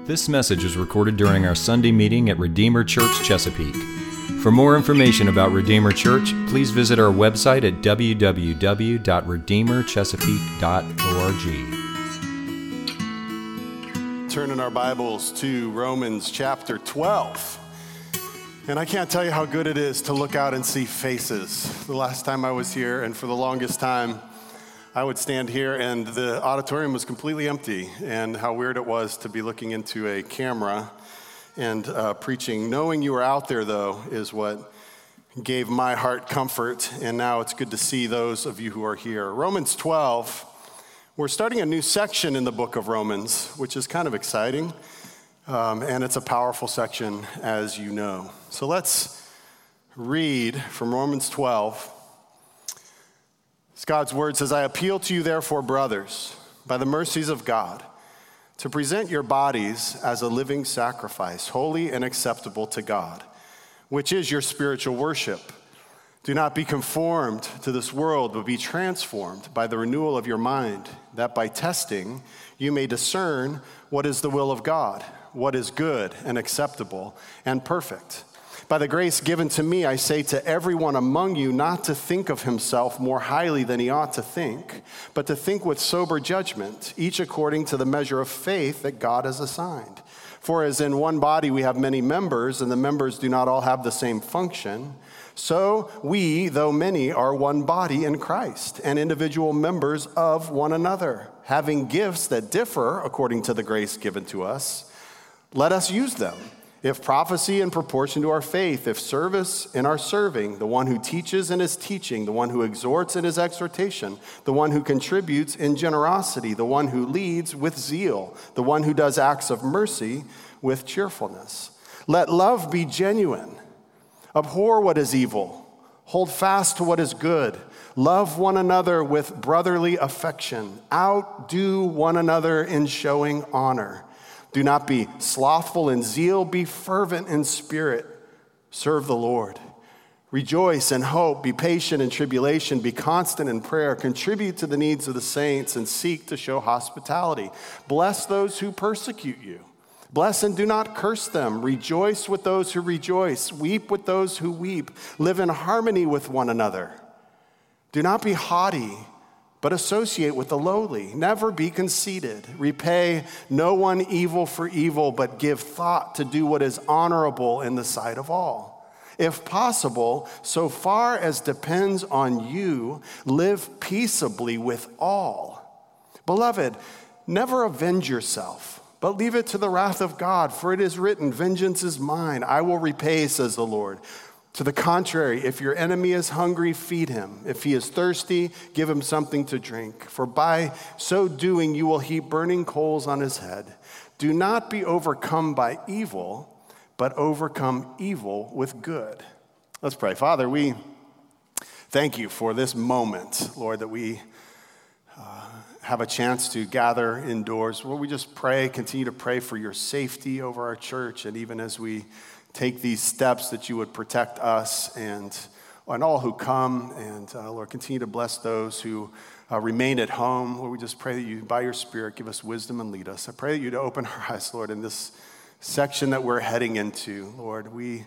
This message was recorded during our Sunday meeting at Redeemer Church Chesapeake. For more information about Redeemer Church, please visit our website at www.redeemerchesapeake.org. Turn in our Bibles to Romans chapter 12. And I can't tell you how good it is to look out and see faces. The last time I was here, and for the longest time, I would stand here and the auditorium was completely empty, and how weird it was to be looking into a camera and preaching. Knowing you were out there, though, is what gave my heart comfort, and now it's good to see those of you who are here. Romans 12, we're starting a new section in the book of Romans, which is kind of exciting, and it's a powerful section, as you know. So let's read from Romans 12. God's word says, I appeal to you, therefore, brothers, by the mercies of God, to present your bodies as a living sacrifice, holy and acceptable to God, which is your spiritual worship. Do not be conformed to this world, but be transformed by the renewal of your mind, that by testing you may discern what is the will of God, what is good and acceptable and perfect. By the grace given to me, I say to everyone among you not to think of himself more highly than he ought to think, but to think with sober judgment, each according to the measure of faith that God has assigned. For as in one body we have many members, and the members do not all have the same function, so we, though many, are one body in Christ, and individual members of one another, having gifts that differ according to the grace given to us. Let us use them. If prophecy in proportion to our faith, if service in our serving, the one who teaches in his teaching, the one who exhorts in his exhortation, the one who contributes in generosity, the one who leads with zeal, the one who does acts of mercy with cheerfulness. Let love be genuine. Abhor what is evil. Hold fast to what is good. Love one another with brotherly affection. Outdo one another in showing honor. Do not be slothful in zeal, be fervent in spirit. Serve the Lord. Rejoice in hope, be patient in tribulation, be constant in prayer. Contribute to the needs of the saints and seek to show hospitality. Bless those who persecute you. Bless and do not curse them. Rejoice with those who rejoice. Weep with those who weep. Live in harmony with one another. Do not be haughty, but associate with the lowly. Never be conceited. Repay no one evil for evil, but give thought to do what is honorable in the sight of all. If possible, so far as depends on you, live peaceably with all. Beloved, never avenge yourself, but leave it to the wrath of God, for it is written, vengeance is mine, I will repay, says the Lord. To the contrary, if your enemy is hungry, feed him. If he is thirsty, give him something to drink. For by so doing, you will heap burning coals on his head. Do not be overcome by evil, but overcome evil with good. Let's pray. Father, we thank you for this moment, Lord, that we have a chance to gather indoors. Lord, we just pray, continue to pray for your safety over our church, and even as we take these steps that you would protect us and all who come. And Lord, continue to bless those who remain at home. Lord, we just pray that you, by your Spirit, give us wisdom and lead us. I pray that you'd open our eyes, Lord, in this section that we're heading into. Lord, we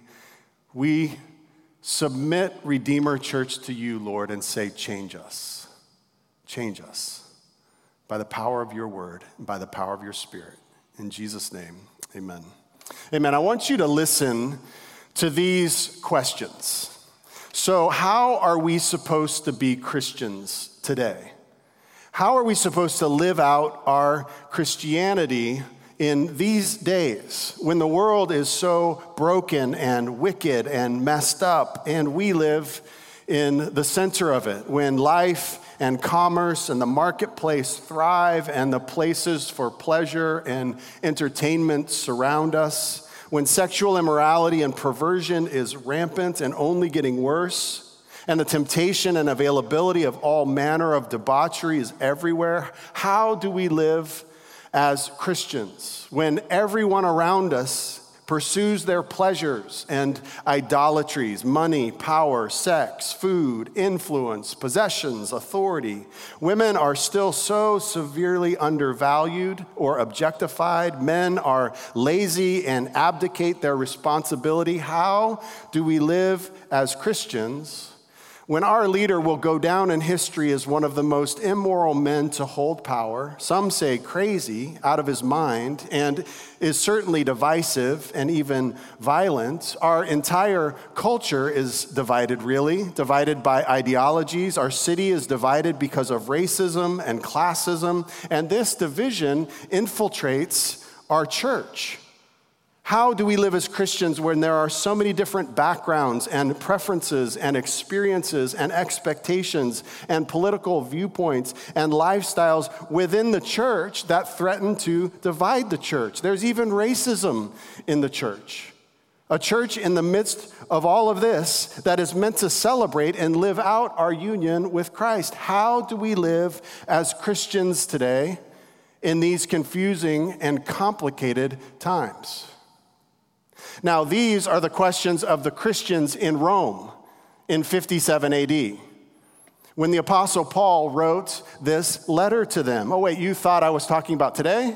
submit Redeemer Church to you, Lord, and say, change us. Change us by the power of your word and by the power of your Spirit. In Jesus' name, amen. Amen. I want you to listen to these questions. So, how are we supposed to be Christians today? How are we supposed to live out our Christianity in these days when the world is so broken and wicked and messed up, and we live in the center of it, when life and commerce and the marketplace thrive and the places for pleasure and entertainment surround us, when sexual immorality and perversion is rampant and only getting worse, and the temptation and availability of all manner of debauchery is everywhere? How do we live as Christians when everyone around us pursues their pleasures and idolatries, money, power, sex, food, influence, possessions, authority. Women are still so severely undervalued or objectified. Men are lazy and abdicate their responsibility. How do we live as Christians when our leader will go down in history as one of the most immoral men to hold power, some say crazy, out of his mind, and is certainly divisive and even violent? Our entire culture is divided, really, divided by ideologies. Our city is divided because of racism and classism, and this division infiltrates our church. How do we live as Christians when there are so many different backgrounds and preferences and experiences and expectations and political viewpoints and lifestyles within the church that threaten to divide the church? There's even racism in the church. A church in the midst of all of this that is meant to celebrate and live out our union with Christ. How do we live as Christians today in these confusing and complicated times? Now, these are the questions of the Christians in Rome in 57 AD, when the Apostle Paul wrote this letter to them. Oh, wait, you thought I was talking about today?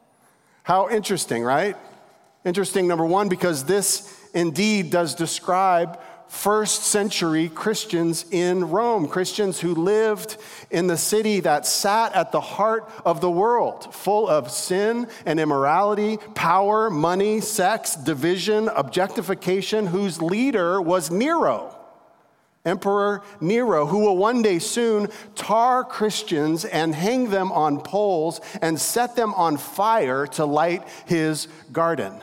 How interesting, right? Interesting, number one, because this indeed does describe first century Christians in Rome, Christians who lived in the city that sat at the heart of the world, full of sin and immorality, power, money, sex, division, objectification, whose leader was Nero, Emperor Nero, who will one day soon tar Christians and hang them on poles and set them on fire to light his garden.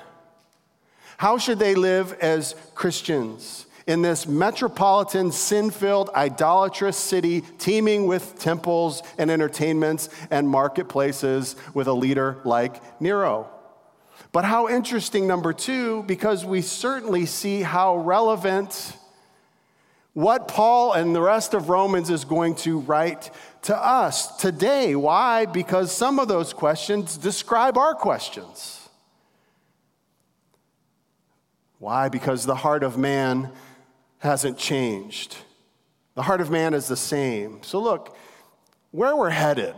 How should they live as Christians in this metropolitan, sin-filled, idolatrous city teeming with temples and entertainments and marketplaces with a leader like Nero? But how interesting, number two, because we certainly see how relevant what Paul and the rest of Romans is going to write to us today. Why? Because some of those questions describe our questions. Why? Because the heart of man hasn't changed. The heart of man is the same. So look, where we're headed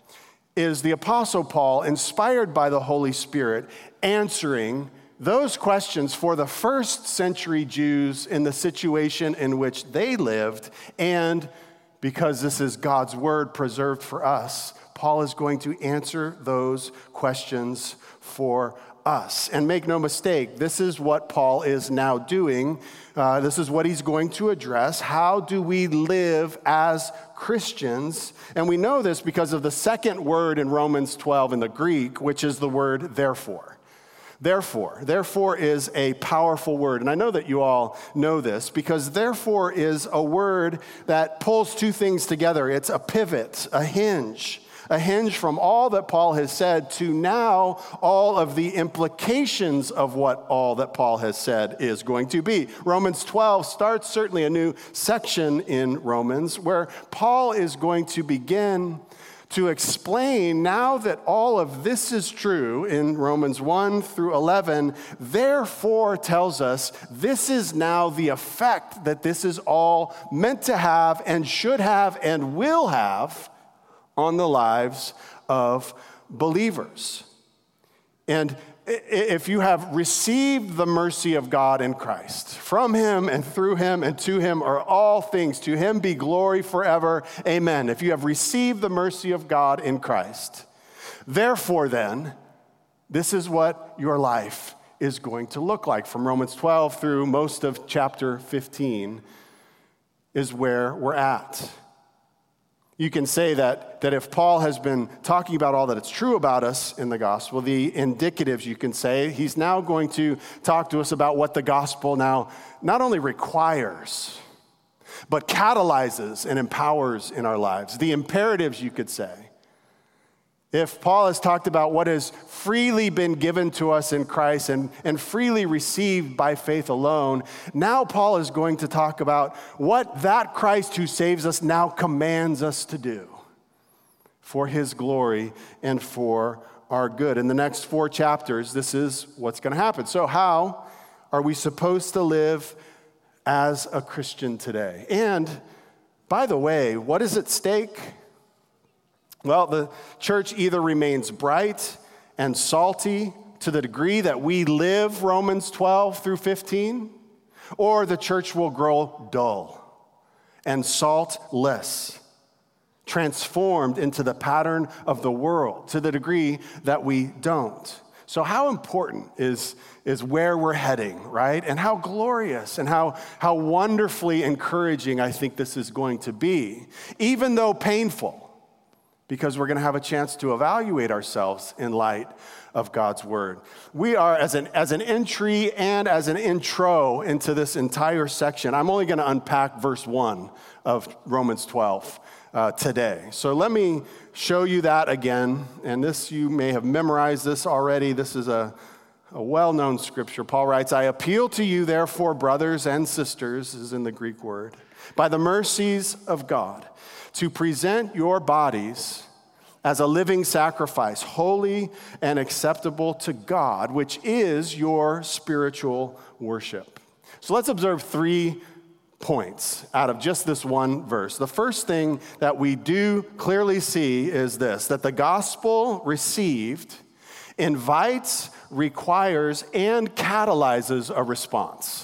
is the Apostle Paul, inspired by the Holy Spirit, answering those questions for the first century Jews in the situation in which they lived. And because this is God's word preserved for us, Paul is going to answer those questions for us. And make no mistake, this is what Paul is now doing. This is what he's going to address. How do we live as Christians? And we know this because of the second word in Romans 12 in the Greek, which is the word therefore. Therefore is a powerful word. And I know that you all know this because therefore is a word that pulls two things together. It's a pivot, a hinge from all that Paul has said to now all of the implications of what all that Paul has said is going to be. Romans 12 starts certainly a new section in Romans where Paul is going to begin to explain, now that all of this is true in Romans 1 through 11, therefore tells us this is now the effect that this is all meant to have and should have and will have on the lives of believers. And if you have received the mercy of God in Christ, from him and through him and to him are all things. To him be glory forever. Amen. If you have received the mercy of God in Christ, therefore then, this is what your life is going to look like. From Romans 12 through most of chapter 15 is where we're at. You can say that if Paul has been talking about all that it's true about us in the gospel, the indicatives, you can say, he's now going to talk to us about what the gospel now not only requires, but catalyzes and empowers in our lives. The imperatives, you could say. If Paul has talked about what has freely been given to us in Christ and freely received by faith alone, now Paul is going to talk about what that Christ who saves us now commands us to do for his glory and for our good. In the next 4 chapters, this is what's going to happen. So how are we supposed to live as a Christian today? And by the way, what is at stake? Well, the church either remains bright and salty to the degree that we live Romans 12 through 15, or the church will grow dull and saltless, transformed into the pattern of the world to the degree that we don't. So how important is where we're heading, right? And how glorious and how wonderfully encouraging I think this is going to be, even though painful, because we're going to have a chance to evaluate ourselves in light of God's word. We are, as an entry and as an intro into this entire section, I'm only going to unpack verse 1 of Romans 12 today. So let me show you that again. And this, you may have memorized this already. This is a well-known scripture. Paul writes, I appeal to you, therefore, brothers and sisters, is in the Greek word, by the mercies of God, to present your bodies as a living sacrifice, holy and acceptable to God, which is your spiritual worship. So let's observe 3 points out of just this one verse. The first thing that we do clearly see is this, that the gospel received invites, requires, and catalyzes a response.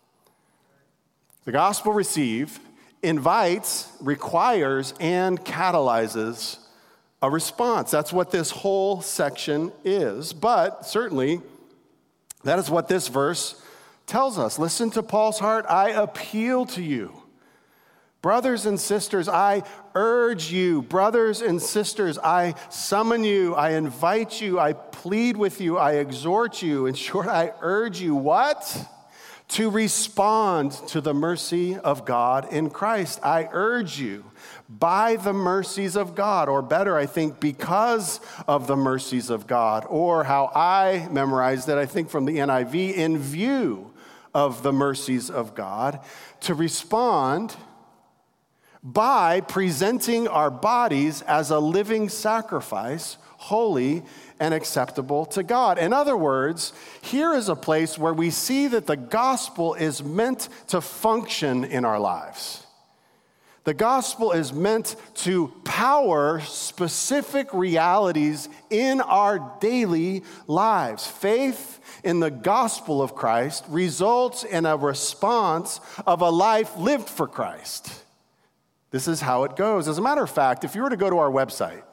The gospel received invites, requires, and catalyzes a response. That's what this whole section is. But certainly, that is what this verse tells us. Listen to Paul's heart. I appeal to you. Brothers and sisters, I urge you. Brothers and sisters, I summon you. I invite you. I plead with you. I exhort you. In short, I urge you. What? To respond to the mercy of God in Christ. I urge you by the mercies of God, or better, I think, because of the mercies of God, or how I memorized it, I think from the NIV, in view of the mercies of God, to respond by presenting our bodies as a living sacrifice, holy and acceptable to God. In other words, here is a place where we see that the gospel is meant to function in our lives. The gospel is meant to power specific realities in our daily lives. Faith in the gospel of Christ results in a response of a life lived for Christ. This is how it goes. As a matter of fact, if you were to go to our website,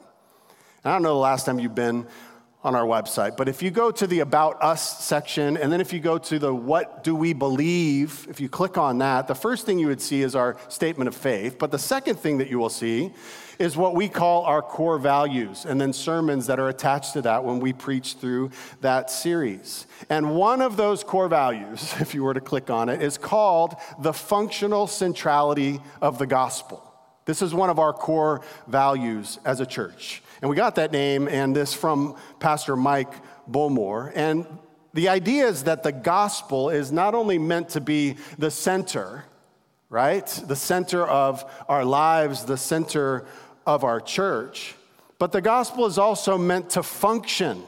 I don't know the last time you've been on our website, but if you go to the About Us section, and then if you go to the What Do We Believe, if you click on that, the first thing you would see is our statement of faith. But the second thing that you will see is what we call our core values, and then sermons that are attached to that when we preach through that series. And one of those core values, if you were to click on it, is called the functional centrality of the gospel. This is one of our core values as a church. And we got that name and this from Pastor Mike Bowmore. And the idea is that the gospel is not only meant to be the center, right? The center of our lives, the center of our church, but the gospel is also meant to function.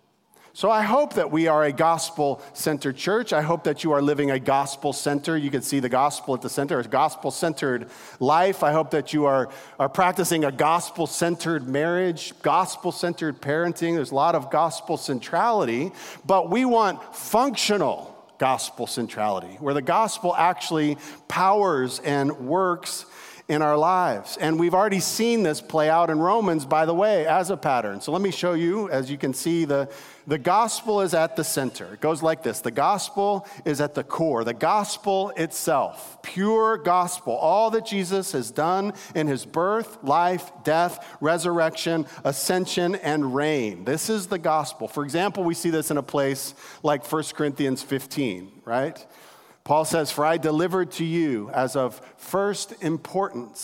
So I hope that we are a gospel-centered church. I hope that you are living a gospel-centered, you can see the gospel at the center, a gospel-centered life. I hope that you are practicing a gospel-centered marriage, gospel-centered parenting. There's a lot of gospel centrality, but we want functional gospel centrality, where the gospel actually powers and works in our lives. And we've already seen this play out in Romans, by the way, as a pattern. So let me show you. As you can see, the gospel is at the center. It goes like this. The gospel is at the core. The gospel itself, pure gospel, all that Jesus has done in his birth, life, death, resurrection, ascension, and reign. This is the gospel. For example, we see this in a place like 1 Corinthians 15, right? Paul says, for I delivered to you as of first importance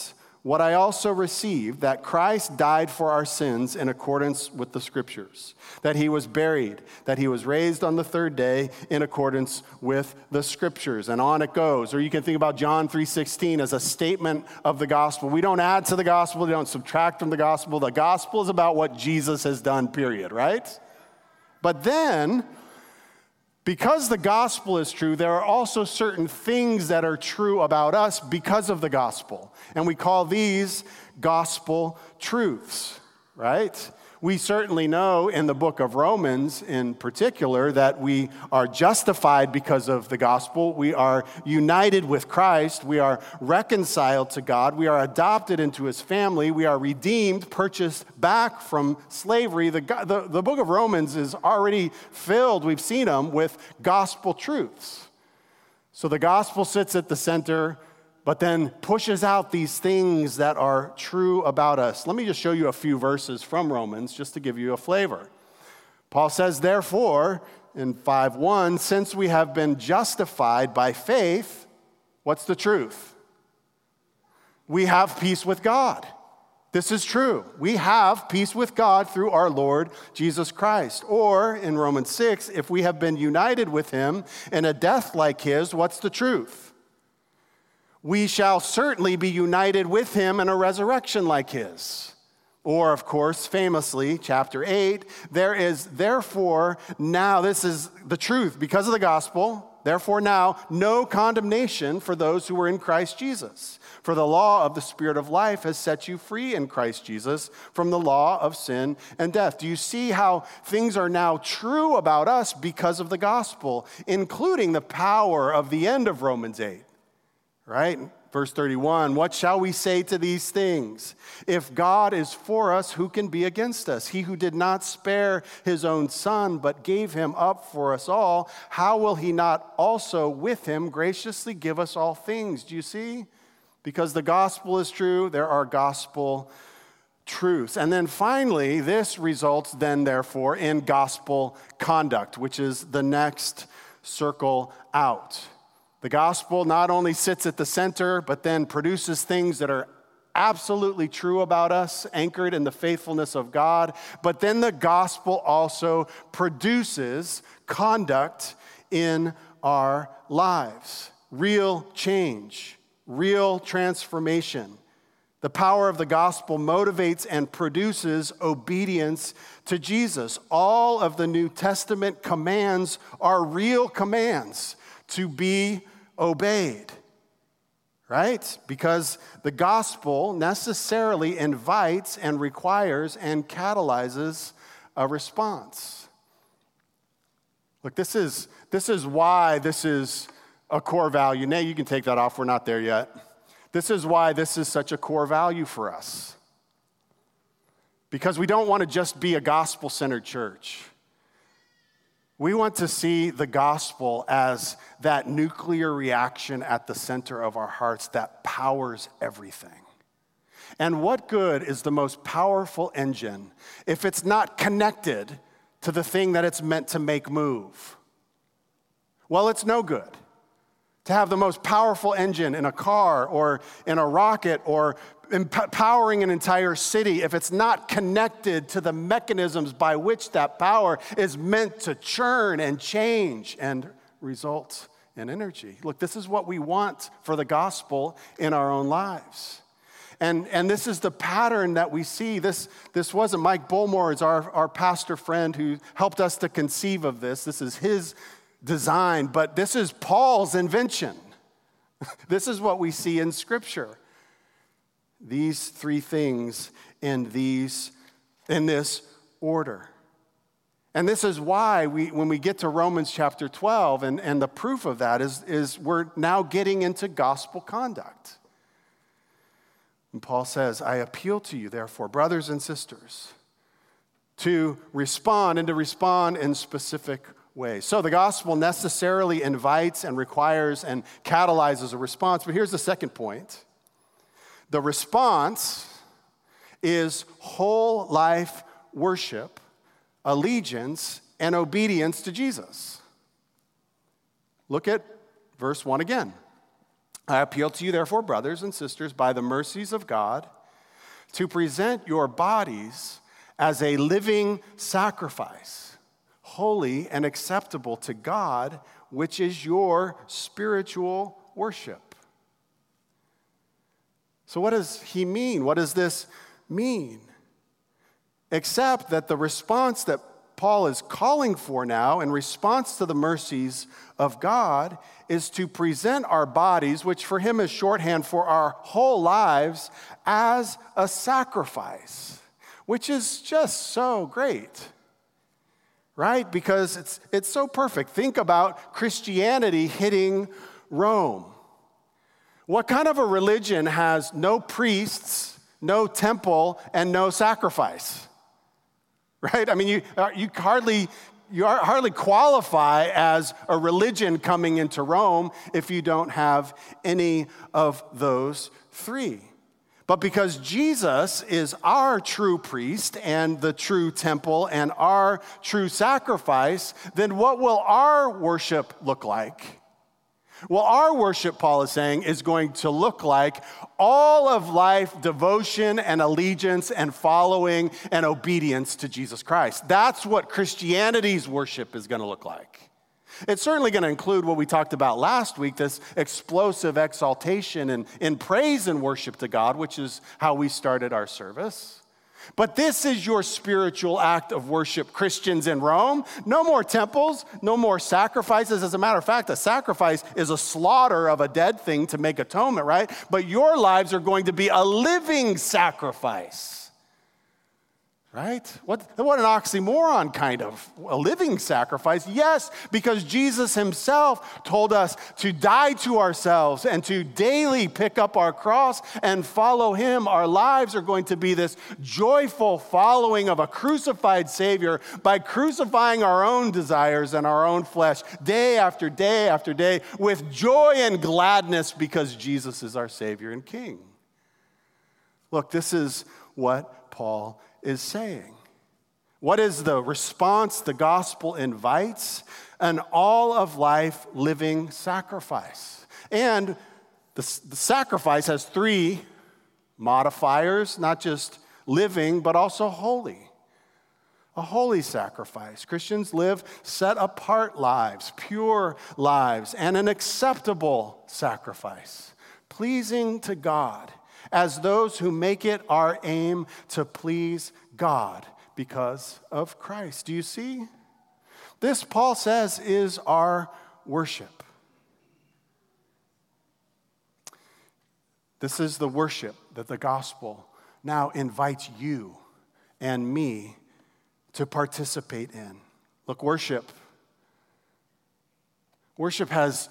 what I also received, that Christ died for our sins in accordance with the Scriptures, that he was buried, that he was raised on the third day in accordance with the Scriptures. And on it goes. Or you can think about John 3:16 as a statement of the gospel. We don't add to the gospel, we don't subtract from the gospel. The gospel is about what Jesus has done, period, right? But then, because the gospel is true, there are also certain things that are true about us because of the gospel. And we call these gospel truths, right? We certainly know in the book of Romans in particular that we are justified because of the gospel. We are united with Christ. We are reconciled to God. We are adopted into his family. We are redeemed, purchased back from slavery. The book of Romans is already filled, we've seen them, with gospel truths. So the gospel sits at the center, but then pushes out these things that are true about us. Let me just show you a few verses from Romans just to give you a flavor. Paul says, therefore, in 5:1, since we have been justified by faith, what's the truth? We have peace with God. This is true. We have peace with God through our Lord Jesus Christ. Or in Romans 6, if we have been united with him in a death like his, what's the truth? We shall certainly be united with him in a resurrection like his. Or, of course, famously, chapter 8, there is therefore now, this is the truth, because of the gospel, therefore now, no condemnation for those who are in Christ Jesus. For the law of the Spirit of life has set you free in Christ Jesus from the law of sin and death. Do you see how things are now true about us because of the gospel, including the power of the end of Romans 8? Right? Verse 31, what shall we say to these things? If God is for us, who can be against us? He who did not spare his own son, but gave him up for us all, how will he not also with him graciously give us all things? Do you see? Because the gospel is true, there are gospel truths. And then finally, this results then, therefore, in gospel conduct, which is the next circle out. The gospel not only sits at the center, but then produces things that are absolutely true about us, anchored in the faithfulness of God. But then the gospel also produces conduct in our lives. Real change, real transformation. The power of the gospel motivates and produces obedience to Jesus. All of the New Testament commands are real commands to be obeyed, right? Because the gospel necessarily invites and requires and catalyzes a response. Look, this is why this is a core value. Nay, you can take that off. We're not there yet. This is why this is such a core value for us. Because we don't want to just be a gospel-centered church. We want to see the gospel as that nuclear reaction at the center of our hearts that powers everything. And what good is the most powerful engine if it's not connected to the thing that it's meant to make move? Well, it's no good to have the most powerful engine in a car or in a rocket or empowering an entire city if it's not connected to the mechanisms by which that power is meant to churn and change and result in energy. Look, this is what we want for the gospel in our own lives. And this is the pattern that we see. This wasn't Mike Bullmore, is our pastor friend who helped us to conceive of this. This is his design, but this is Paul's invention. This is what we see in Scripture. These three things in this order. And this is why when we get to Romans chapter 12, and the proof of that is we're now getting into gospel conduct. And Paul says, I appeal to you, therefore, brothers and sisters, to respond in specific ways. So the gospel necessarily invites and requires and catalyzes a response. But here's the second point. The response is whole life worship, allegiance, and obedience to Jesus. Look at verse 1 again. I appeal to you, therefore, brothers and sisters, by the mercies of God, to present your bodies as a living sacrifice, holy and acceptable to God, which is your spiritual worship. So what does he mean? What does this mean? Except that the response that Paul is calling for now in response to the mercies of God is to present our bodies, which for him is shorthand for our whole lives, as a sacrifice, which is just so great, right? Because it's so perfect. Think about Christianity hitting Rome. What kind of a religion has no priests, no temple, and no sacrifice? Right? I mean, you hardly qualify as a religion coming into Rome if you don't have any of those three. But because Jesus is our true priest and the true temple and our true sacrifice, then what will our worship look like? Well, our worship, Paul is saying, is going to look like all of life devotion and allegiance and following and obedience to Jesus Christ. That's what Christianity's worship is going to look like. It's certainly going to include what we talked about last week, this explosive exaltation and in praise and worship to God, which is how we started our service. But this is your spiritual act of worship, Christians in Rome. No more temples, no more sacrifices. As a matter of fact, a sacrifice is a slaughter of a dead thing to make atonement, right? But your lives are going to be a living sacrifice. Right? What an oxymoron, kind of. A living sacrifice. Yes, because Jesus himself told us to die to ourselves and to daily pick up our cross and follow him. Our lives are going to be this joyful following of a crucified Savior by crucifying our own desires and our own flesh day after day after day with joy and gladness because Jesus is our Savior and King. Look, this is what Paul is saying. What is the response the gospel invites? An all of life living sacrifice. And the sacrifice has three modifiers, not just living, but also holy. A holy sacrifice. Christians live set apart lives, pure lives, and an acceptable sacrifice, pleasing to God, as those who make it our aim to please God because of Christ. Do you see? This, Paul says, is our worship. This is the worship that the gospel now invites you and me to participate in. Look, worship has...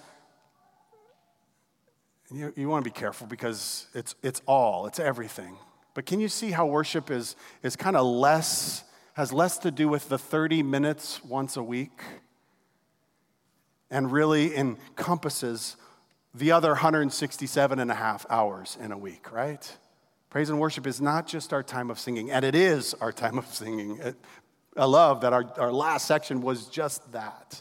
You want to be careful because it's everything. But can you see how worship is kind of has less to do with the 30 minutes once a week and really encompasses the other 167 and a half hours in a week, right? Praise and worship is not just our time of singing, and it is our time of singing. I love that our last section was just that.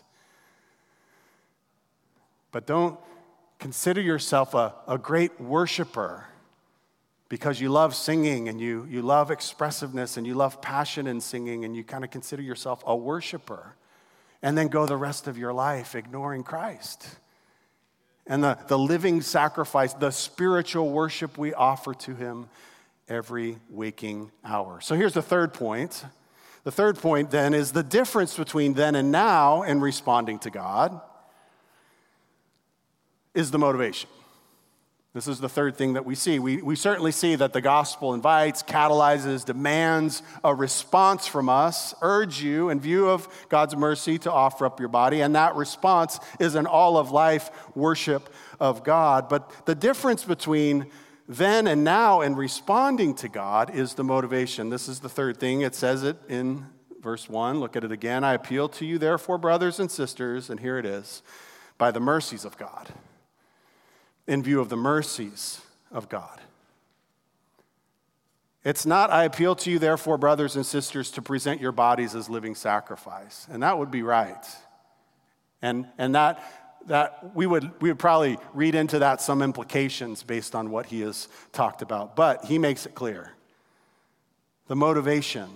But don't consider yourself a great worshiper because you love singing and you love expressiveness and you love passion in singing and you kind of consider yourself a worshiper and then go the rest of your life ignoring Christ and the living sacrifice, the spiritual worship we offer to him every waking hour. So here's the third point. The third point then is the difference between then and now in responding to God is the motivation. This is the third thing that we see. We certainly see that the gospel invites, catalyzes, demands a response from us, urge you in view of God's mercy to offer up your body, and that response is an all-of-life worship of God. But the difference between then and now in responding to God is the motivation. This is the third thing. It says it in verse 1. Look at it again. I appeal to you, therefore, brothers and sisters, and here it is, by the mercies of God. In view of the mercies of God. It's not, I appeal to you, therefore, brothers and sisters, to present your bodies as living sacrifice. And that would be right. And that that we would probably read into that some implications based on what he has talked about. But he makes it clear. The motivation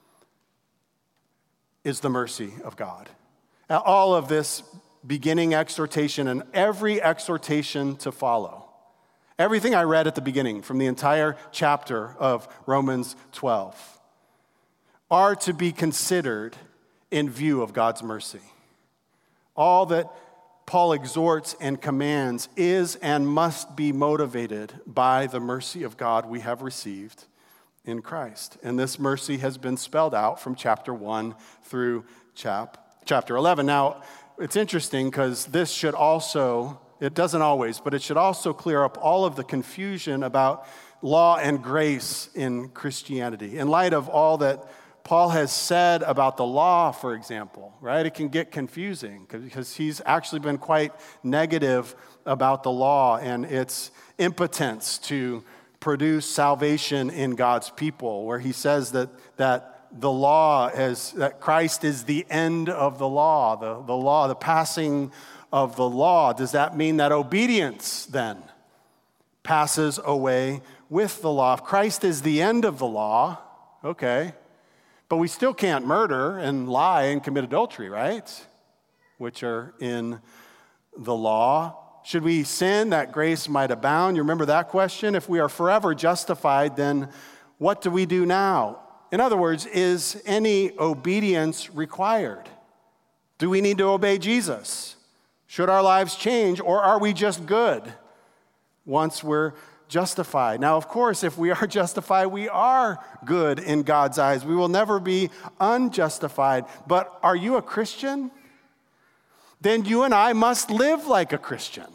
is the mercy of God. All of this beginning exhortation and every exhortation to follow, everything I read at the beginning from the entire chapter of Romans 12 are to be considered in view of God's mercy. All that Paul exhorts and commands is and must be motivated by the mercy of God we have received in Christ. And this mercy has been spelled out from chapter 1 through chapter 11. Now, it's interesting because this should also, it doesn't always, but it should also clear up all of the confusion about law and grace in Christianity. In light of all that Paul has said about the law, for example, right? It can get confusing because he's actually been quite negative about the law and its impotence to produce salvation in God's people, where he says that the law is, that Christ is the end of the law, the law, the passing of the law. Does that mean that obedience then passes away with the law? If Christ is the end of the law, okay, but we still can't murder and lie and commit adultery, right? Which are in the law. Should we sin that grace might abound? You remember that question? If we are forever justified, then what do we do now? In other words, is any obedience required? Do we need to obey Jesus? Should our lives change, or are we just good once we're justified? Now, of course, if we are justified, we are good in God's eyes. We will never be unjustified. But are you a Christian? Then you and I must live like a Christian.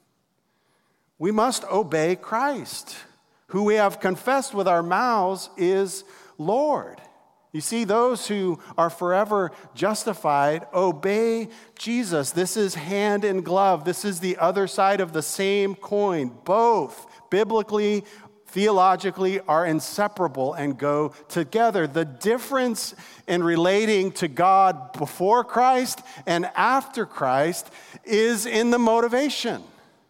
We must obey Christ, who we have confessed with our mouths is Lord. You see, those who are forever justified obey Jesus. This is hand in glove. This is the other side of the same coin. Both, biblically, theologically, are inseparable and go together. The difference in relating to God before Christ and after Christ is in the motivation.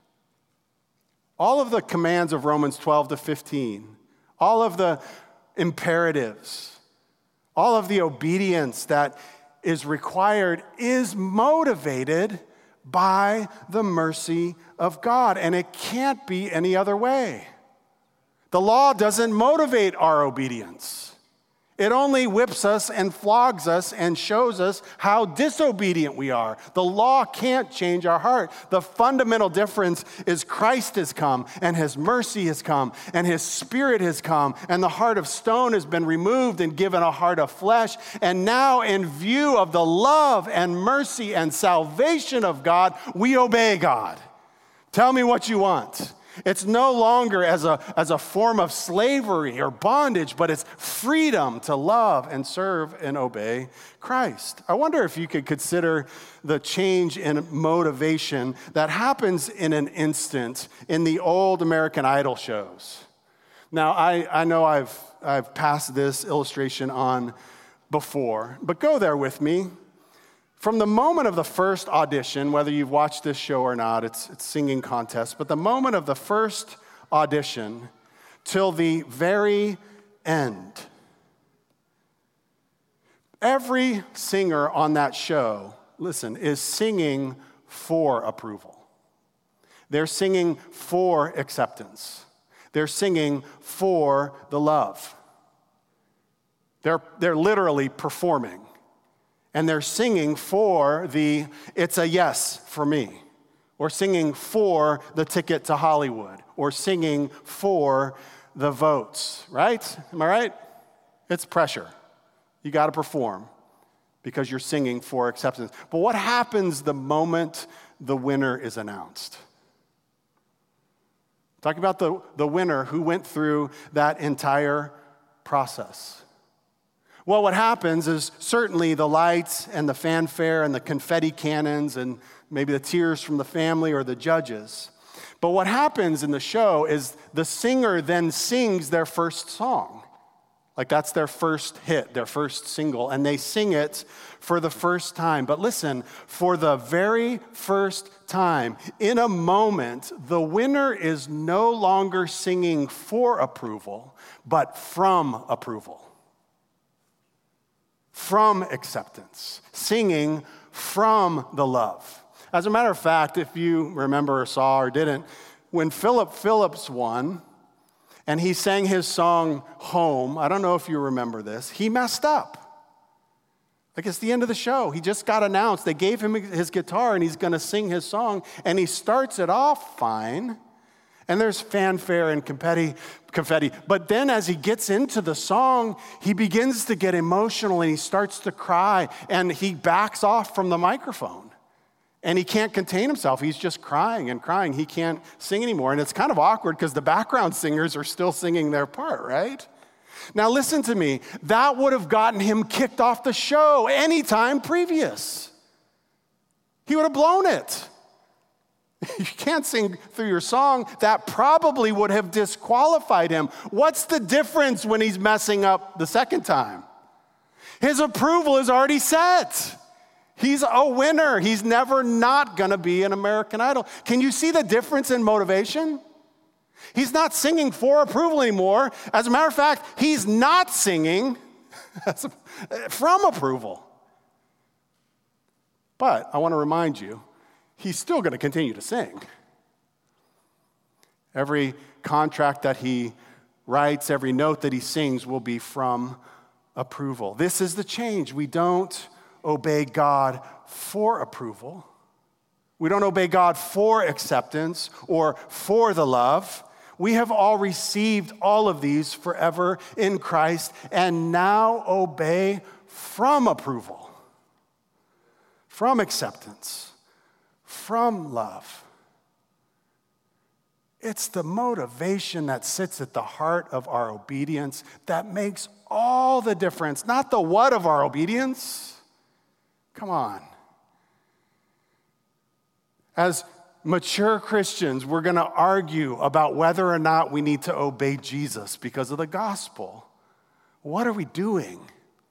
All of the commands of Romans 12 to 15, all of the imperatives, all of the obedience that is required is motivated by the mercy of God, and it can't be any other way. The law doesn't motivate our obedience. It only whips us and flogs us and shows us how disobedient we are. The law can't change our heart. The fundamental difference is Christ has come, and his mercy has come, and his Spirit has come, and the heart of stone has been removed and given a heart of flesh. And now, in view of the love and mercy and salvation of God, we obey God. Tell me what you want. It's no longer as a form of slavery or bondage, but it's freedom to love and serve and obey Christ. I wonder if you could consider the change in motivation that happens in an instant in the old American Idol shows. Now, I know I've passed this illustration on before, but go there with me. From the moment of the first audition, whether you've watched this show or not, it's singing contest, but the moment of the first audition till the very end, every singer on that show, listen, is singing for approval. They're singing for acceptance. They're singing for the love. They're literally performing. And they're singing for it's a yes for me, or singing for the ticket to Hollywood, or singing for the votes, right? Am I right? It's pressure. You got to perform because you're singing for acceptance. But what happens the moment the winner is announced? Talk about the winner who went through that entire process. Well, what happens is certainly the lights and the fanfare and the confetti cannons and maybe the tears from the family or the judges. But what happens in the show is the singer then sings their first song. Like that's their first hit, their first single, and they sing it for the first time. But listen, for the very first time, in a moment, the winner is no longer singing for approval, but from approval. From acceptance, singing from the love. As a matter of fact, if you remember or saw or didn't, when Philip Phillips won, and he sang his song, Home. I don't know if you remember this. He messed up. Like it's the end of the show. He just got announced. They gave him his guitar and he's going to sing his song. And he starts it off fine. And there's fanfare and confetti. But then as he gets into the song, he begins to get emotional and he starts to cry. And he backs off from the microphone. And he can't contain himself. He's just crying and crying. He can't sing anymore. And it's kind of awkward because the background singers are still singing their part, right? Now listen to me. That would have gotten him kicked off the show anytime previous. He would have blown it. You can't sing through your song. That probably would have disqualified him. What's the difference when he's messing up the second time? His approval is already set. He's a winner. He's never not going to be an American Idol. Can you see the difference in motivation? He's not singing for approval anymore. As a matter of fact, he's not singing from approval. But I want to remind you, he's still going to continue to sing. Every contract that he writes, every note that he sings will be from approval. This is the change. We don't obey God for approval. We don't obey God for acceptance or for the love. We have all received all of these forever in Christ and now obey from approval, from acceptance, from love. It's the motivation that sits at the heart of our obedience that makes all the difference, not the what of our obedience. Come on. As mature Christians, we're going to argue about whether or not we need to obey Jesus because of the gospel. What are we doing?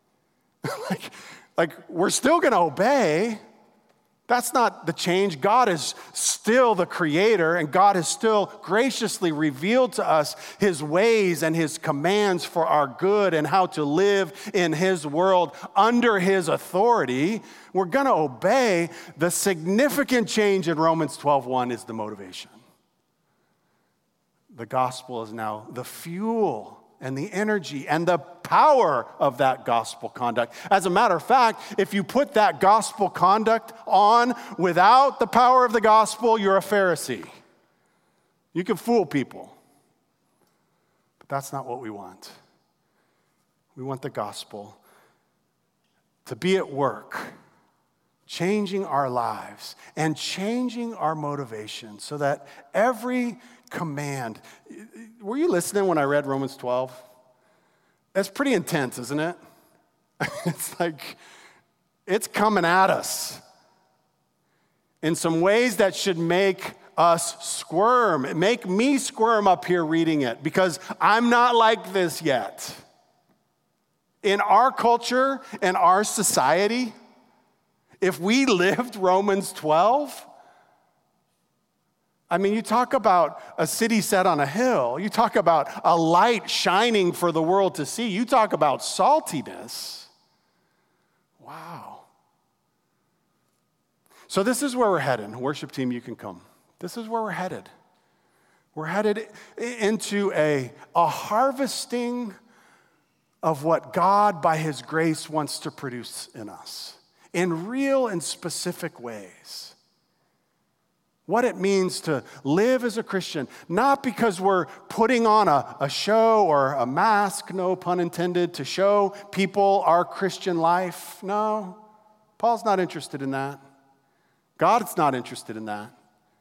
like we're still going to obey. That's not the change. God is still the creator, and God has still graciously revealed to us his ways and his commands for our good and how to live in his world under his authority. We're going to obey. The significant change in Romans 12:1 is the motivation. The gospel is now the fuel and the energy and the power of that gospel conduct. As a matter of fact, if you put that gospel conduct on without the power of the gospel, you're a Pharisee. You can fool people. But that's not what we want. We want the gospel to be at work, changing our lives and changing our motivation so that every command. Were you listening when I read Romans 12? That's pretty intense, isn't it? It's like, it's coming at us in some ways that should make us squirm. Make me squirm up here reading it because I'm not like this yet. In our culture and our society, if we lived Romans 12, I mean, you talk about a city set on a hill. You talk about a light shining for the world to see. You talk about saltiness. Wow. So this is where we're headed. Worship team, you can come. This is where we're headed. We're headed into a harvesting of what God, by his grace, wants to produce in us in real and specific ways. What it means to live as a Christian, not because we're putting on a show or a mask, no pun intended, to show people our Christian life. No, Paul's not interested in that. God's not interested in that.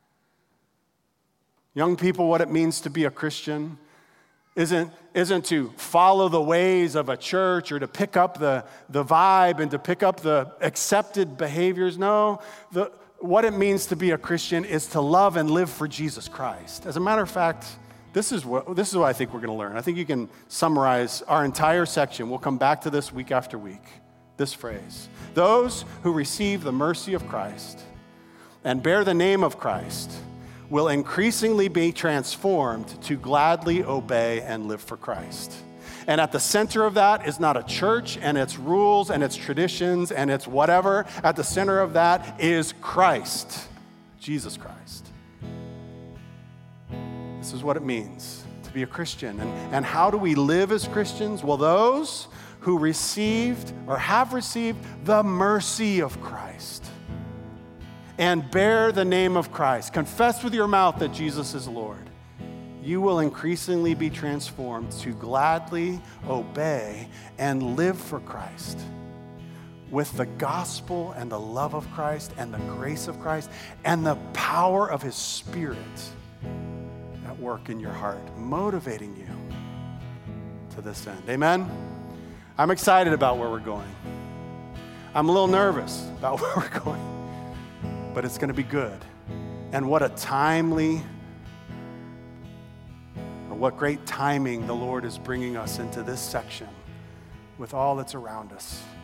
Young people, what it means to be a Christian isn't to follow the ways of a church or to pick up the vibe and to pick up the accepted behaviors. No, what it means to be a Christian is to love and live for Jesus Christ. As a matter of fact, This is what I think we're going to learn. I think you can summarize our entire section. We'll come back to this week after week. This phrase: those who receive the mercy of Christ and bear the name of Christ will increasingly be transformed to gladly obey and live for Christ. And at the center of that is not a church and its rules and its traditions and its whatever. At the center of that is Christ, Jesus Christ. This is what it means to be a Christian. And how do we live as Christians? Well, those who received or have received the mercy of Christ and bear the name of Christ, confess with your mouth that Jesus is Lord, you will increasingly be transformed to gladly obey and live for Christ with the gospel and the love of Christ and the grace of Christ and the power of his Spirit at work in your heart, motivating you to this end. Amen? I'm excited about where we're going. I'm a little nervous about where we're going, but it's going to be good. And what great timing the Lord is bringing us into this section with all that's around us.